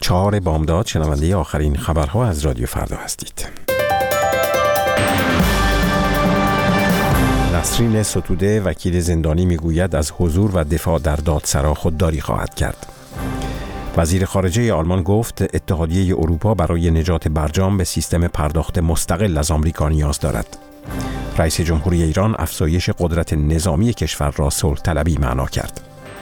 4 بامداد شنونده آخرین خبرها از رادیو فردا هستید. نسرین ستوده وکیل زندانی میگوید از حضور و دفاع در دادسرا خودداری خواهد کرد. وزیر خارجه آلمان گفت اتحادیه اروپا برای نجات برجام به سیستم پرداخت مستقل از آمریکا نیاز دارد. رئیس جمهوری ایران افزایش قدرت نظامی کشور را صلح طلبی معنا کرد.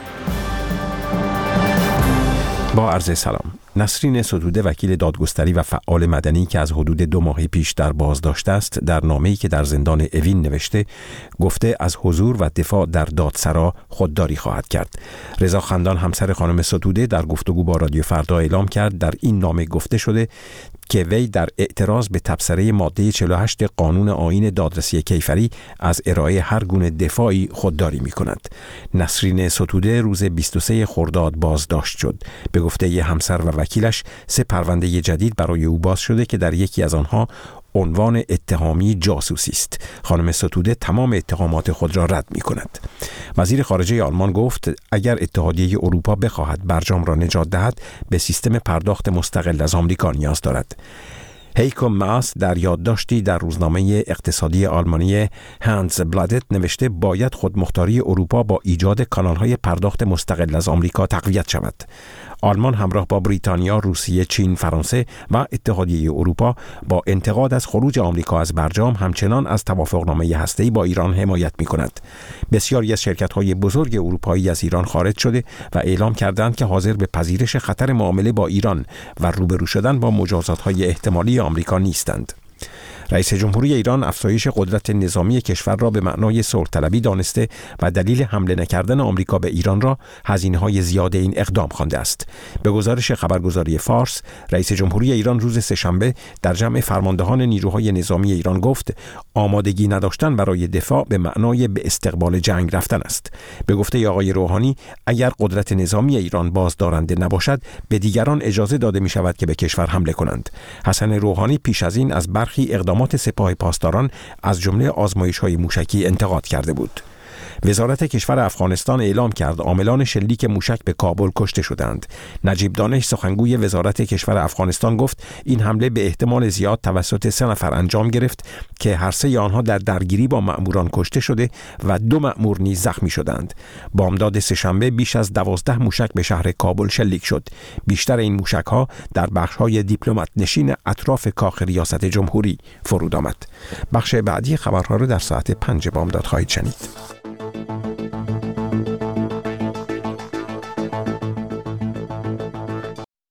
با عرض سلام. نسرین ستوده وکیل دادگستری و فعال مدنی که از حدود 2 ماه پیش در بازداشت است، در نامه‌ای که در زندان اوین نوشته گفته از حضور و دفاع در دادسرا خودداری خواهد کرد. رضا خندان همسر خانم ستوده در گفتگو با رادیو فردا اعلام کرد در این نامه گفته شده که وی در اعتراض به تبصره ماده 48 قانون آیین دادرسی کیفری از ارائه هر گونه دفاعی خودداری می‌کند. نسرین ستوده روز 23 خرداد بازداشت شد. به گفته ی همسر و وکیلش 3 پرونده جدید برای او باز شده که در یکی از آنها عنوان اتهامی جاسوسی است. خانم ستوده تمام اتهامات خود را رد می‌کند. وزیر خارجه آلمان گفت اگر اتحادیه اروپا بخواهد برجام را نجات دهد به سیستم پرداخت مستقل از آمریکا نیاز دارد. هیکو ماس در یادداشتی در روزنامه اقتصادی آلمانی هندز بلادت نوشته باید خودمختاری اروپا با ایجاد کانال‌های پرداخت مستقل از آمریکا تقویت شود. آلمان همراه با بریتانیا، روسیه، چین، فرانسه و اتحادیه اروپا با انتقاد از خروج آمریکا از برجام همچنان از توافقنامه هسته‌ای با ایران حمایت می‌کند. بسیاری از شرکت‌های بزرگ اروپایی از ایران خارج شده و اعلام کردند که حاضر به پذیرش خطر معامله با ایران و روبرو شدن با مجازات‌های احتمالی آمریکا نیستند. رئیس جمهوری ایران افزایش قدرت نظامی کشور را به معنای صلح طلبی دانسته و دلیل حمله نکردن آمریکا به ایران را هزینه‌های زیاد این اقدام خوانده است. به گزارش خبرگزاری فارس، رئیس جمهوری ایران روز سه‌شنبه در جمع فرماندهان نیروهای نظامی ایران گفت آمادگی نداشتن برای دفاع به معنای به استقبال جنگ رفتن است. به گفته آقای روحانی اگر قدرت نظامی ایران بازدارنده نباشد به دیگران اجازه داده می شود که به کشور حمله کنند. حسن روحانی پیش از این از برخی اقدامات سپاه پاسداران از جمله آزمایش‌های موشکی انتقاد کرده بود. وزارت کشور افغانستان اعلام کرد عاملان شلیک موشک به کابل کشته شدند. نجیب دانش سخنگوی وزارت کشور افغانستان گفت این حمله به احتمال زیاد توسط 3 نفر انجام گرفت که هر 3 آنها در درگیری با مأموران کشته شده و 2 مأمور نیز زخمی شدند. بامداد سه‌شنبه بیش از 12 موشک به شهر کابل شلیک شد. بیشتر این موشک‌ها در بخش‌های دیپلمات نشین اطراف کاخ ریاست جمهوری فرود آمد. بخش بعدی خبرها را در ساعت 5 بامداد خواهید شنید.